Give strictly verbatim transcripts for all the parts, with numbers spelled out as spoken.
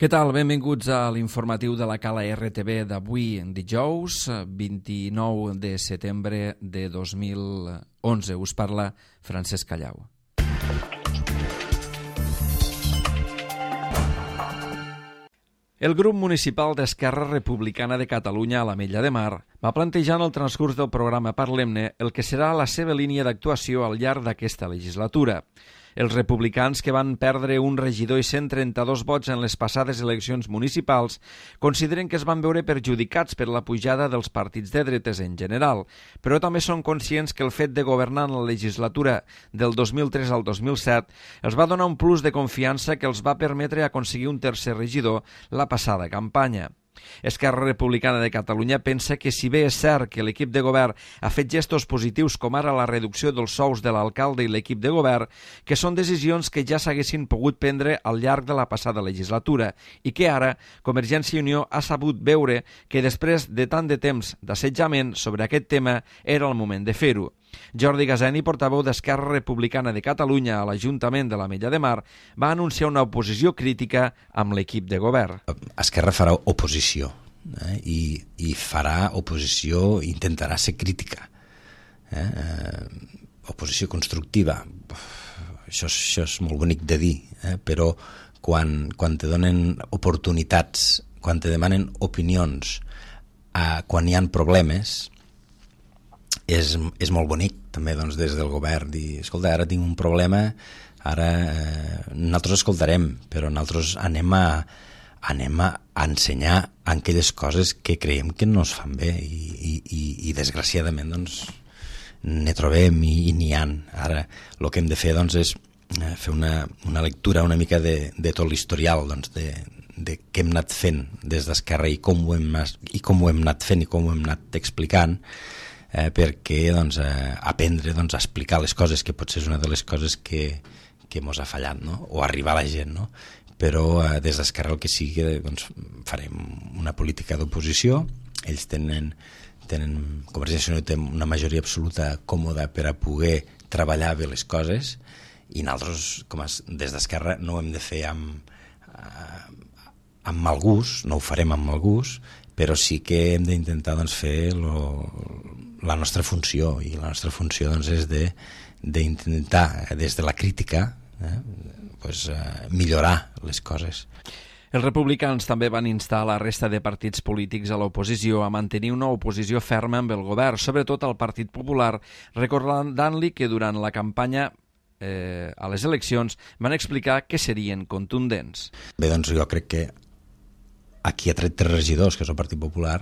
Què tal? Benvinguts a l'informatiu de la Cala R T V d'avui, dijous, vint-i-nou de setembre de dos mil onze. Us parla Francesc Callau. El grup municipal d'Esquerra Republicana de Catalunya a l'Ametlla de Mar va plantejar en el transcurs del programa Parlem-ne el que serà la seva línia d'actuació al llarg d'aquesta legislatura. Els republicans, que van perdre un regidor i cent trenta-dos vots en les passades eleccions municipals, consideren que es van veure perjudicats per la pujada dels partits de dretes en general, però també són conscients que el fet de governar en la legislatura del dos mil tres al dos mil set els va donar un plus de confiança que els va permetre aconseguir un tercer regidor la passada campanya. Esquerra Republicana de Catalunya pensa que, si bé és cert que l'equip de govern ha fet gestos positius com ara la reducció dels sous de l'alcalde i l'equip de govern, que són decisions que ja s'haguessin pogut prendre al llarg de la passada legislatura i que ara Convergència i Unió ha sabut veure que després de tant de temps d'assetjament sobre aquest tema era el moment de fer-ho. Jordi Gaseni, portaveu d'Esquerra Republicana de Catalunya a l'Ajuntament de l'Ametlla de Mar, va anunciar una oposició crítica amb l'equip de govern. Esquerra farà oposició eh? I, i farà oposició, intentarà ser crítica. Eh? Eh, oposició constructiva. Això, això és molt bonic de dir, eh? Però quan, quan te donen oportunitats, quan te demanen opinions, eh, quan hi ha problemes, És, és molt bonic també doncs, des del govern dir, escolta, ara tinc un problema, ara eh, nosaltres escoltarem, però nosaltres anem a, anem a ensenyar aquelles coses que creiem que no es fan bé i, i, i, i desgraciadament doncs, ne trobem i, i n'hi ha. Ara el que hem de fer doncs, és fer una, una lectura una mica de, de tot l'historial doncs, de, de què hem anat fent des d'Esquerra i com ho hem, i com ho hem anat fent i com ho hem anat explicant, Eh, perquè doncs, eh, aprendre doncs, a explicar les coses, que potser és una de les coses que, que mos ha fallat, no? O arribar a la gent, no? Però eh, des d'Esquerra el que sigui, doncs, farem una política d'oposició. Ells tenen, tenen Convergència i Unió té una majoria absoluta còmoda per a poder treballar bé les coses, i nosaltres, com a, des d'Esquerra, no ho hem de fer amb, eh, amb mal gust, no ho farem amb mal gust, però sí que hem d'intentar doncs, fer lo, la nostra funció, i la nostra funció doncs, és de, d'intentar, des de la crítica, eh, pues, eh, millorar les coses. Els republicans també van instar la resta de partits polítics a l'oposició a mantenir una oposició ferma amb el govern, sobretot al Partit Popular, recordant-li que durant la campanya eh, a les eleccions van explicar que serien contundents. Bé, doncs jo crec que aquí ha tret tres regidors, que és el Partit Popular,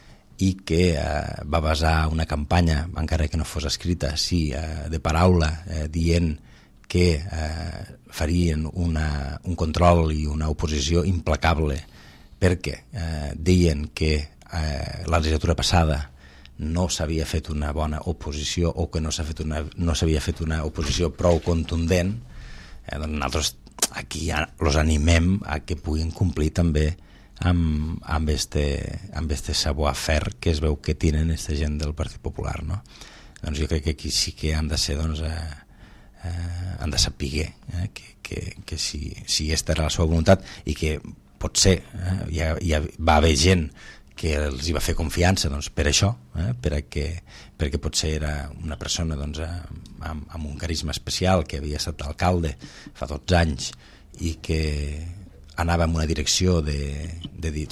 i que eh, va basar una campanya, encara que no fos escrita, sí, eh, de paraula, eh, dient que eh, farien una, un control i una oposició implacable, perquè eh, deien que eh, la legislatura passada no s'havia fet una bona oposició, o que no s'ha fet una, no s'havia fet una oposició prou contundent. Eh, doncs nosaltres aquí ja els animem a que puguin complir també amb, amb, este, amb este savoir-faire que es veu que tenen aquesta gent del Partit Popular, no? Doncs jo crec que aquí sí que han de ser, doncs, eh, eh, han de saber eh, que, que, que si, si aquesta era la seva voluntat, i que potser eh, ja, ja va haver gent que els hi va fer confiança doncs, per això, eh, per a que, perquè potser era una persona doncs, eh, amb, amb un carisma especial, que havia estat alcalde fa dotze anys i que anava en una direcció de, de dir,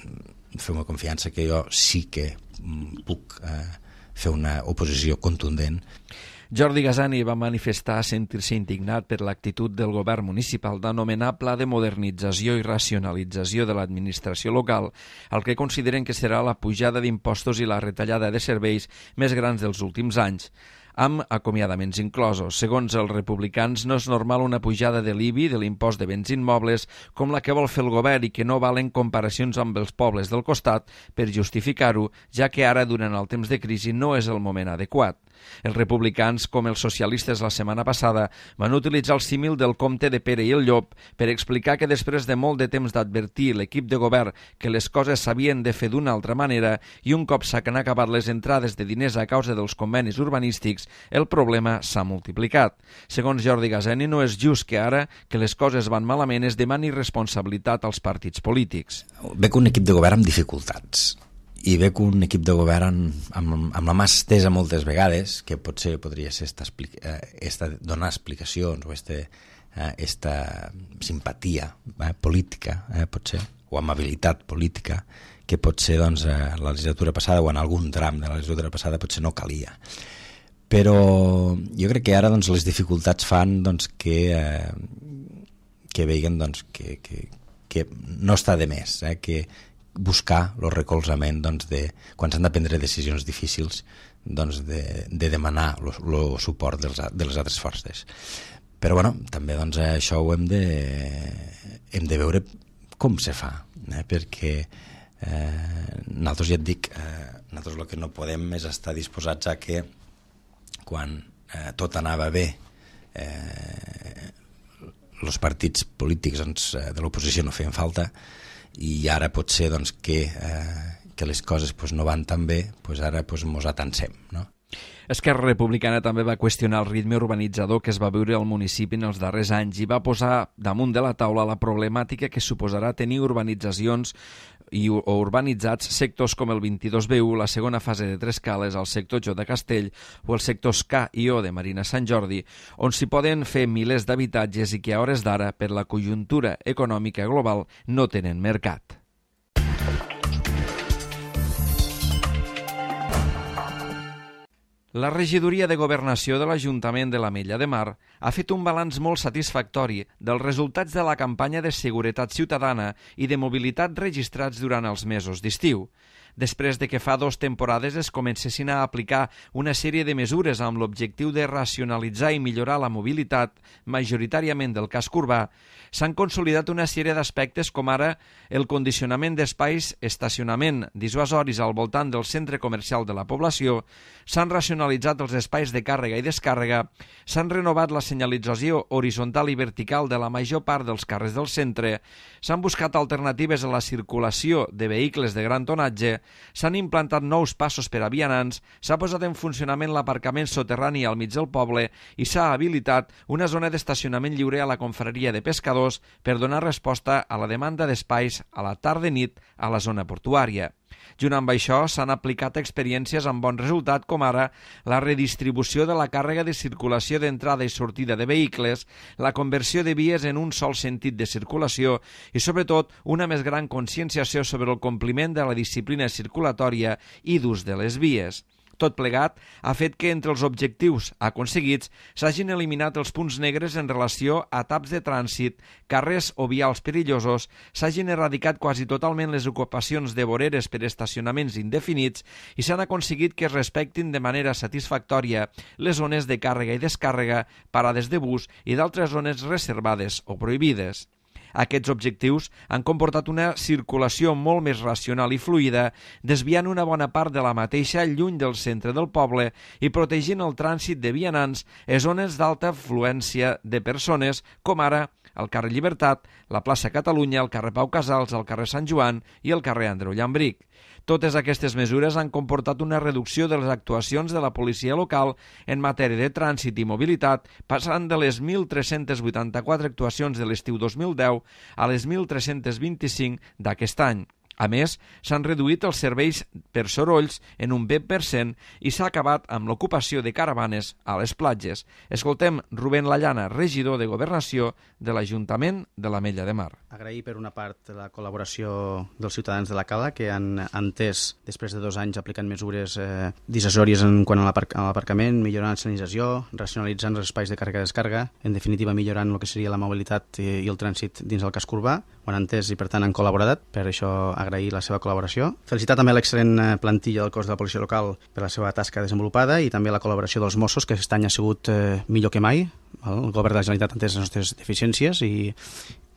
feu-me confiança que jo sí que puc eh, fer una oposició contundent. Jordi Gaseni va manifestar sentir-se indignat per l'actitud del govern municipal d'anomenar Pla de Modernització i Racionalització de l'Administració Local, el que consideren que serà la pujada d'impostos i la retallada de serveis més grans dels últims anys, amb acomiadaments inclosos. Segons els republicans, no és normal una pujada de l'I B I, de l'impost de béns immobles, com la que vol fer el govern, i que no valen comparacions amb els pobles del costat per justificar-ho, ja que ara, durant el temps de crisi, no és el moment adequat. Els republicans, com els socialistes la setmana passada, van utilitzar el símil del Comte de Pere i el Llop per explicar que després de molt de temps d'advertir l'equip de govern que les coses s'havien de fer d'una altra manera i un cop s'han acabat les entrades de diners a causa dels convenis urbanístics, el problema s'ha multiplicat. Segons Jordi Gazeni, no és just que ara que les coses van malament es demani responsabilitat als partits polítics. Veig un equip de govern amb dificultats i veig un equip de govern amb, amb la mà estesa moltes vegades, que potser podria ser esta, esta, donar explicacions o esta, esta simpatia eh, política, eh, potser, o amabilitat política, que potser doncs, a la legislatura passada o en algun tram de la legislatura passada potser no calia. Però jo crec que ara doncs, les dificultats fan doncs, que... Eh, que veien doncs, que, que, que no està de més, eh? que buscar el recolzament doncs, de, quan s'han de prendre decisions difícils doncs, de, de demanar el suport dels, de les altres forces. Però bueno, també doncs, això ho hem de, hem de veure com se fa, eh? perquè eh, nosaltres ja et dic, eh, nosaltres el que no podem és estar disposats a que quan eh, tot anava bé eh, els partits polítics doncs, de l'oposició no feien falta i ara pot ser doncs, que, eh, que les coses pues, no van tan bé, pues ara pues, mos atansem, no? Esquerra Republicana també va qüestionar el ritme urbanitzador que es va viure al municipi en els darrers anys i va posar damunt de la taula la problemàtica que suposarà tenir urbanitzacions i, o urbanitzats sectors com el vint-i-dos B u, la segona fase de Tres Cales, el sector J de Castell o els sectors K i O de Marina Sant Jordi, on s'hi poden fer milers d'habitatges i que a hores d'ara, per la conjuntura econòmica global, no tenen mercat. La regidoria de Governació de l'Ajuntament de l'Ametlla de Mar ha fet un balanç molt satisfactori dels resultats de la campanya de seguretat ciutadana i de mobilitat registrats durant els mesos d'estiu. Després de que fa dues temporades es comencessin a aplicar una sèrie de mesures amb l'objectiu de racionalitzar i millorar la mobilitat, majoritàriament del casc urbà, s'han consolidat una sèrie d'aspectes com ara el condicionament d'espais, estacionament dissuasoris al voltant del centre comercial de la població, s'han racionalitzat els espais de càrrega i descàrrega, s'han renovat la senyalització horitzontal i vertical de la major part dels carrers del centre, s'han buscat alternatives a la circulació de vehicles de gran tonatge, s'han implantat nous passos per a vianants, s'ha posat en funcionament l'aparcament soterrani al mig del poble i s'ha habilitat una zona d'estacionament lliure a la confraria de pescadors per donar resposta a la demanda d'espais a la tarda i nit a la zona portuària. Junt amb això, s'han aplicat experiències amb bon resultat, com ara la redistribució de la càrrega de circulació d'entrada i sortida de vehicles, la conversió de vies en un sol sentit de circulació i, sobretot, una més gran conscienciació sobre el compliment de la disciplina circulatòria i d'ús de les vies. Tot plegat ha fet que entre els objectius aconseguits s'hagin eliminat els punts negres en relació a taps de trànsit, carrers o vials perillosos, s'hagin erradicat quasi totalment les ocupacions de voreres per estacionaments indefinits i s'han aconseguit que es respectin de manera satisfactòria les zones de càrrega i descàrrega, parades de bus i d'altres zones reservades o prohibides. Aquests objectius han comportat una circulació molt més racional i fluida, desviant una bona part de la mateixa lluny del centre del poble i protegint el trànsit de vianants a zones d'alta afluència de persones, com ara el carrer Llibertat, la plaça Catalunya, el carrer Pau Casals, el carrer Sant Joan i el carrer Andreu Llambric. Totes aquestes mesures han comportat una reducció de les actuacions de la policia local en matèria de trànsit i mobilitat, passant de les mil tres-cents vuitanta-quatre actuacions de l'estiu dos mil deu a les mil tres-cents vint-i-cinc d'aquest any. A més, s'han reduït els serveis per sorolls en un vint per cent i s'ha acabat amb l'ocupació de caravanes a les platges. Escoltem Rubén Lallana, regidor de Governació de l'Ajuntament de l'Ametlla de Mar. Agrair per una part la col·laboració dels ciutadans de la Cala que han entès, després de dos anys aplicant mesures eh, dissuasòries en quant a l'aparcament, millorant la senyalització, racionalitzant els espais de càrrega i descàrrega, en definitiva millorant el que seria la mobilitat i, i el trànsit dins del casc urbà. Ho han entès i per tant han col·laborat, per això agrair la seva col·laboració. Felicitar també l'excel·lent plantilla del cos de la policia local per la seva tasca desenvolupada i també la col·laboració dels Mossos, que aquest any ha sigut eh, millor que mai. El govern de la Generalitat ha entès les nostres deficiències i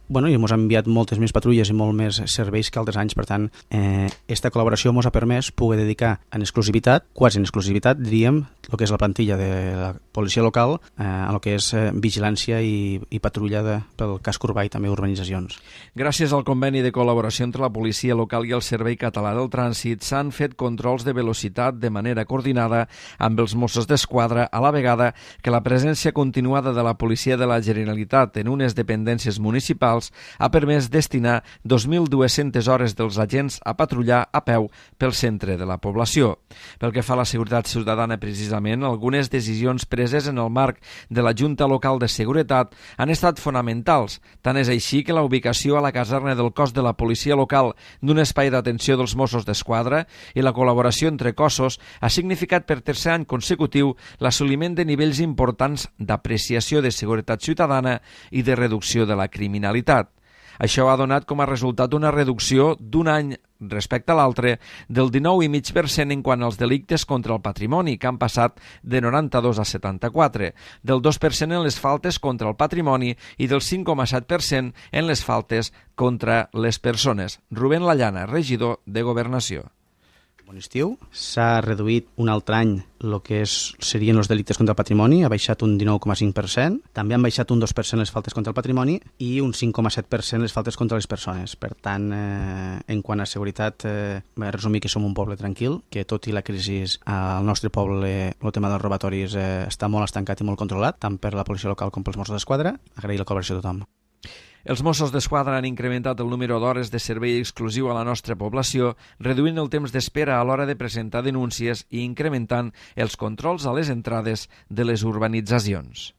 bueno, i ens han enviat moltes més patrulles i molt més serveis que altres anys. Per tant, eh, esta col·laboració ens ha permès poder dedicar en exclusivitat, quasi en exclusivitat, diríem, el que és la plantilla de la policia local eh, a el que és eh, vigilància i, i patrulla de, pel casc urbà i també urbanitzacions. Gràcies al conveni de col·laboració entre la policia local i el Servei Català del Trànsit s'han fet controls de velocitat de manera coordinada amb els Mossos d'Esquadra, a la vegada que la presència continuada de la policia de la Generalitat en unes dependències municipals ha permès destinar dos mil dues-centes hores dels agents a patrullar a peu pel centre de la població. Pel que fa a la seguretat ciutadana, precisament, algunes decisions preses en el marc de la Junta Local de Seguretat han estat fonamentals. Tant és així que la ubicació a la caserna del cos de la policia local d'un espai d'atenció dels Mossos d'Esquadra i la col·laboració entre cossos ha significat per tercer any consecutiu l'assoliment de nivells importants d'apreciació de seguretat ciutadana i de reducció de la criminalitat. Això ha donat com a resultat una reducció d'un any respecte a l'altre del dinou coma cinc per cent en quant als delictes contra el patrimoni, que han passat de noranta-dos a setanta-quatre, del dos per cent en les faltes contra el patrimoni i del cinc coma set per cent en les faltes contra les persones. Rubén Lallana, regidor de Governació. Bon estiu. S'ha reduït un altre any el que és, serien els delictes contra el patrimoni, ha baixat un dinou coma cinc per cent, també han baixat un dos per cent les faltes contra el patrimoni i un cinc coma set per cent les faltes contra les persones. Per tant, eh, en quant a seguretat, eh, vaig resumir que som un poble tranquil, que tot i la crisi al nostre poble el tema dels robatoris eh, està molt estancat i molt controlat, tant per la policia local com pels Mossos d'Esquadra. Agrair la col·laboració a tothom. Els Mossos d'Esquadra han incrementat el número d'hores de servei exclusiu a la nostra població, reduint el temps d'espera a l'hora de presentar denúncies i incrementant els controls a les entrades de les urbanitzacions.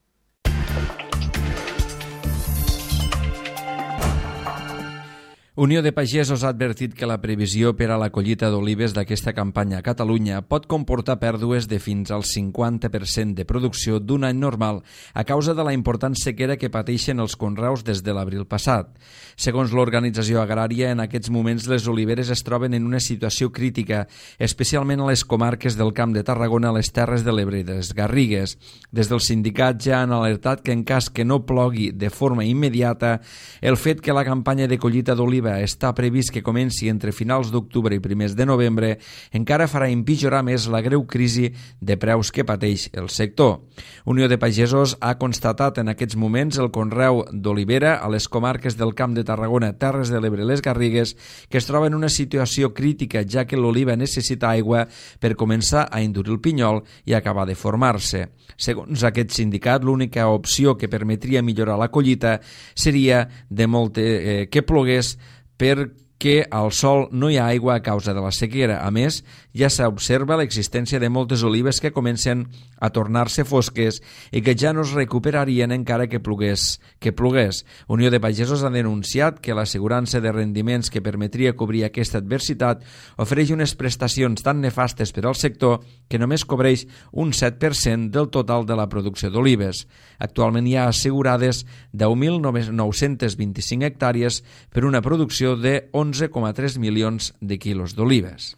Unió de Pagesos ha advertit que la previsió per a la collita d'olives d'aquesta campanya a Catalunya pot comportar pèrdues de fins al cinquanta per cent de producció d'un any normal a causa de la important sequera que pateixen els conreus des de l'abril passat. Segons l'organització agrària, en aquests moments les oliveres es troben en una situació crítica, especialment a les comarques del Camp de Tarragona, a les Terres de l'Ebre i de les Garrigues. Des del sindicat ja han alertat que en cas que no plogui de forma immediata, el fet que la campanya de collita d'oliva està previst que comenci entre finals d'octubre i primers de novembre encara farà empitjorar més la greu crisi de preus que pateix el sector. Unió de Pagesos ha constatat en aquests moments el conreu d'olivera a les comarques del Camp de Tarragona, Terres de l'Ebre i les Garrigues, que es troba en una situació crítica, ja que l'oliva necessita aigua per començar a endurir el pinyol i acabar de formar-se. Segons aquest sindicat, l'única opció que permetria millorar la collita seria de molt eh, que plogués perquè al sol no hi ha aigua a causa de la sequera. A més, ja s'observa l'existència de moltes olives que comencen a tornar-se fosques i que ja no es recuperarien encara que plogués. Que plogués. Unió de Pagesos ha denunciat que l'assegurança de rendiments que permetria cobrir aquesta adversitat ofereix unes prestacions tan nefastes per al sector que només cobreix un set per cent del total de la producció d'olives. Actualment hi ha assegurades deu mil nou-cents vint-i-cinc hectàrees per una producció de onze coma tres milions de quilos d'olives.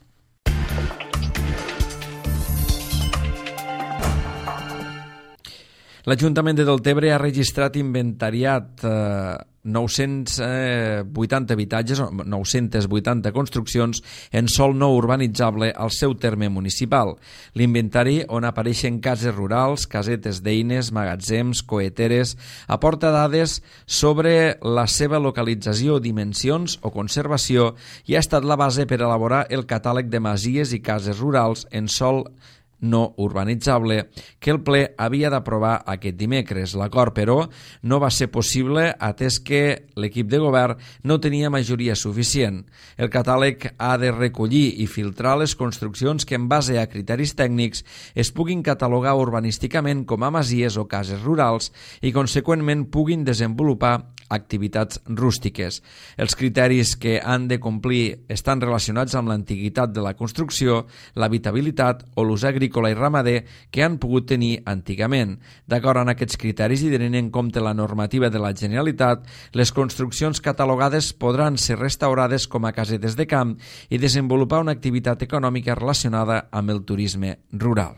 L'Ajuntament de Deltebre ha registrat inventariat eh, nou-cents vuitanta habitatges, nou-centes vuitanta construccions en sòl no urbanitzable al seu terme municipal. L'inventari, on apareixen cases rurals, casetes d'eines, magatzems, coeteres, aporta dades sobre la seva localització, dimensions o conservació i ha estat la base per elaborar el catàleg de masies i cases rurals en sòl no urbanitzable que el ple havia d'aprovar aquest dimecres. L'acord, però, no va ser possible atès que l'equip de govern no tenia majoria suficient. El catàleg ha de recollir i filtrar les construccions que en base a criteris tècnics es puguin catalogar urbanísticament com a masies o cases rurals i conseqüentment puguin desenvolupar activitats rústiques. Els criteris que han de complir estan relacionats amb l'antiguitat de la construcció, l'habitabilitat o l'ús agrícola i ramader que han pogut tenir antigament. D'acord amb aquests criteris i tenint en compte la normativa de la Generalitat, les construccions catalogades podran ser restaurades com a casetes de camp i desenvolupar una activitat econòmica relacionada amb el turisme rural.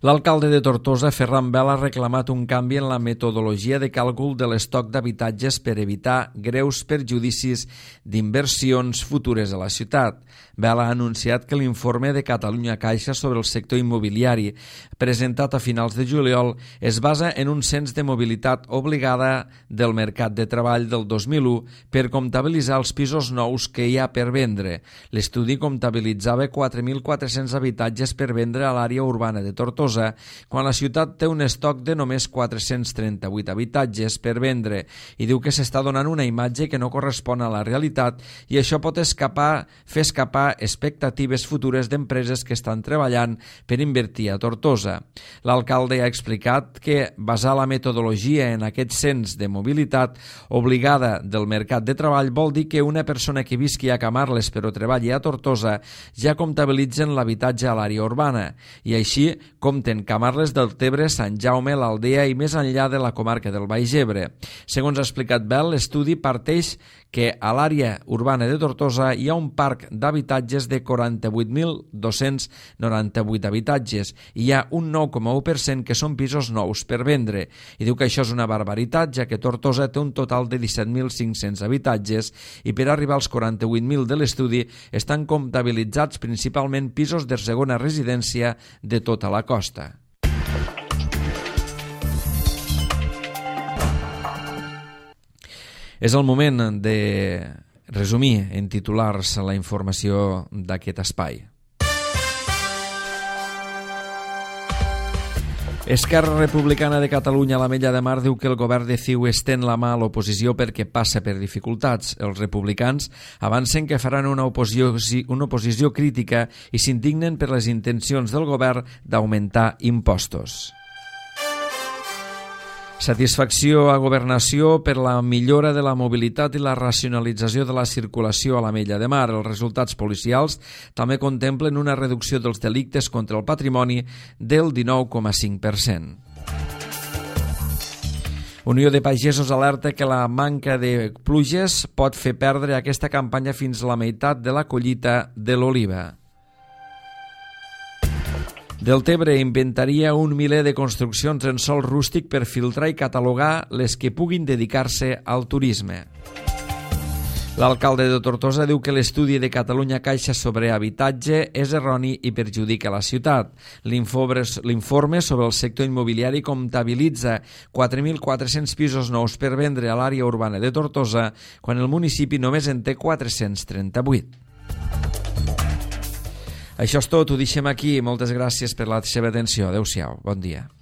L'alcalde de Tortosa, Ferran Bel, ha reclamat un canvi en la metodologia de càlcul de l'estoc d'habitatges per evitar greus perjudicis d'inversions futures a la ciutat. Bel ha anunciat que l'informe de Catalunya Caixa sobre el sector immobiliari, presentat a finals de juliol, es basa en un cens de mobilitat obligada del mercat de treball del dos mil u per comptabilitzar els pisos nous que hi ha per vendre. L'estudi comptabilitzava quatre mil quatre-cents habitatges per vendre a l'àrea urbana de Tortosa, quan la ciutat té un estoc de només quatre-cents trenta-vuit habitatges per vendre, i diu que s'està donant una imatge que no correspon a la realitat i això pot escapar, fer escapar expectatives futures d'empreses que estan treballant per invertir a Tortosa. L'alcalde ha explicat que basar la metodologia en aquest cens de mobilitat obligada del mercat de treball vol dir que una persona que visqui a Camarles però treballi a Tortosa ja comptabilitzen l'habitatge a l'àrea urbana i així compten Camarles del Tebre, Sant Jaume, l'Aldea i més enllà de la comarca del Baix Ebre. Segons ha explicat Bel, l'estudi parteix que a l'àrea urbana de Tortosa hi ha un parc d'habitatges de quaranta-vuit mil dos-cents noranta-vuit habitatges i hi ha un nou coma u per cent que són pisos nous per vendre i diu que això és una barbaritat, ja que Tortosa té un total de disset mil cinc-cents habitatges i per arribar als quaranta-vuit mil de l'estudi estan comptabilitzats principalment pisos de segona residència de tota la costa. És el moment de resumir en titulars la informació d'aquest espai. Esquerra Republicana de Catalunya a l'Ametlla de Mar diu que el govern de C I U estén la mà a l'oposició perquè passa per dificultats. Els republicans avancen que faran una oposició, una oposició crítica i s'indignen per les intencions del govern d'augmentar impostos. Satisfacció a Governació per la millora de la mobilitat i la racionalització de la circulació a l'Ametlla de Mar. Els resultats policials també contemplen una reducció dels delictes contra el patrimoni del dinou coma cinc per cent. Unió de Pagesos alerta que la manca de pluges pot fer perdre aquesta campanya fins a la meitat de la collita de l'oliva. Deltebre inventaria un miler de construccions en sòl rústic per filtrar i catalogar les que puguin dedicar-se al turisme. L'alcalde de Tortosa diu que l'estudi de Catalunya Caixa sobre habitatge és erroni i perjudica la ciutat. L'informe sobre el sector immobiliari comptabilitza quatre mil quatre-cents pisos nous per vendre a l'àrea urbana de Tortosa, quan el municipi només en té quatre-cents trenta-vuit. Això és tot, ho deixem aquí. Moltes gràcies per la seva atenció. Adéu-siau, bon dia.